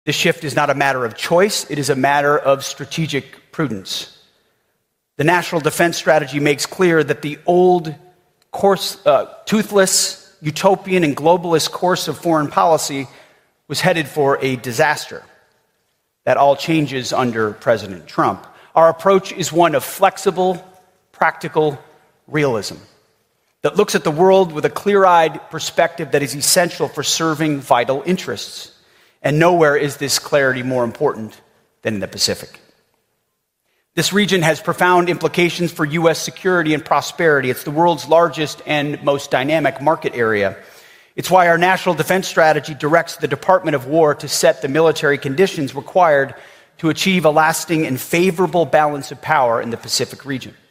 This shift is not a matter of choice, it is a matter of strategic prudence. The National Defense Strategy makes clear that the old toothless, utopian, and globalist course of foreign policy was headed for a disaster. That all changes under President Trump. Our approach is one of flexible, practical realism that looks at the world with a clear-eyed perspective that is essential for serving vital interests. And nowhere is this clarity more important than in the Pacific. This region has profound implications for U.S. security and prosperity. It's the world's largest and most dynamic market area. It's why our National Defense Strategy directs the Department of War to set the military conditions required to achieve a lasting and favorable balance of power in the Pacific region.